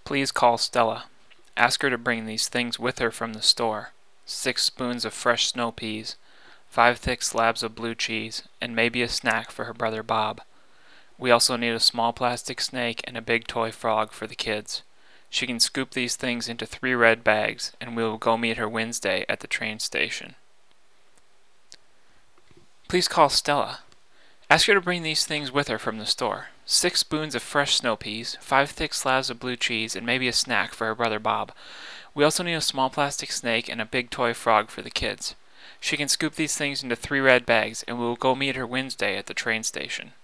Please call Stella. Ask her to bring these things with her from the store: 6 spoons of fresh snow peas, 5 thick slabs of blue cheese, and maybe a snack for her brother Bob. We also need a small plastic snake and a big toy frog for the kids. She can scoop these things into 3 red bags, and we will go meet her Wednesday at the train station. Please call Stella. Ask her to bring these things with her from the store: 6 spoons of fresh snow peas, 5 thick slabs of blue cheese, and maybe a snack for her brother Bob. We also need a small plastic snake and a big toy frog for the kids. She can scoop these things into 3 red bags, and we will go meet her Wednesday at the train station.